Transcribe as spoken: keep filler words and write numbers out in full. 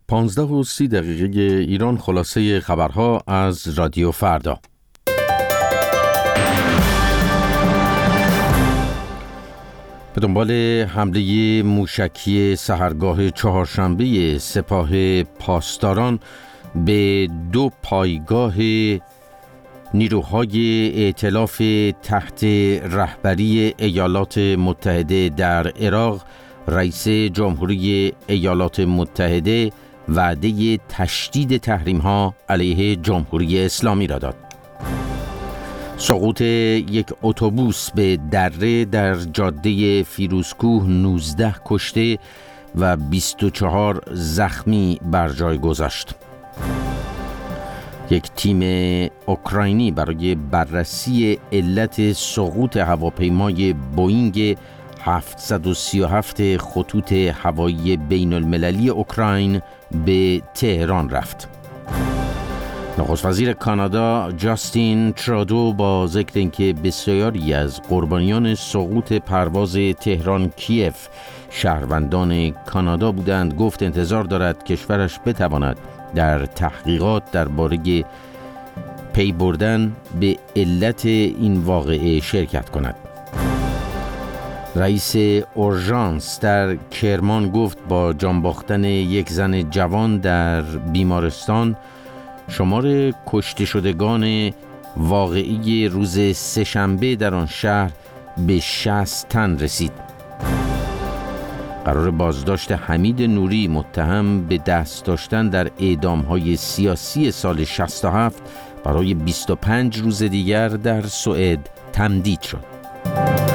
پانزده و سی دقیقه ایران. خلاصه خبرها از رادیو فردا. به دنبال حمله موشکی سحرگاه چهارشنبه سپاه پاسداران به دو پایگاه نیروهای ائتلاف تحت رهبری ایالات متحده در عراق، رئیس جمهوری ایالات متحده وعده تشدید تحریم‌ها علیه جمهوری اسلامی را داد. سقوط یک اتوبوس به دره در جاده فیروزکوه نوزده کشته و بیست و چهار زخمی بر جای گذاشت. یک تیم اوکراینی برای بررسی علت سقوط هواپیمای بوئینگ هفتصد و سی و هفت خطوط هوایی بین المللی اوکراین به تهران رفت. نخست وزیر کانادا جاستین ترودو با ذکر اینکه بسیاری از قربانیان سقوط پرواز تهران کیف شهروندان کانادا بودند، گفت انتظار دارد کشورش بتواند در تحقیقات درباره پی بردن به علت این واقعه شرکت کند. رئیس اورژانس در کرمان گفت با جان باختن یک زن جوان در بیمارستان، شمار کشته شدگان واقعی روز سه‌شنبه در آن شهر به شصت تن رسید. قرار بازداشت حمید نوری متهم به دست داشتن در اعدام‌های سیاسی سال شصت و هفت برای بیست و پنج روز دیگر در سوئد تمدید شد.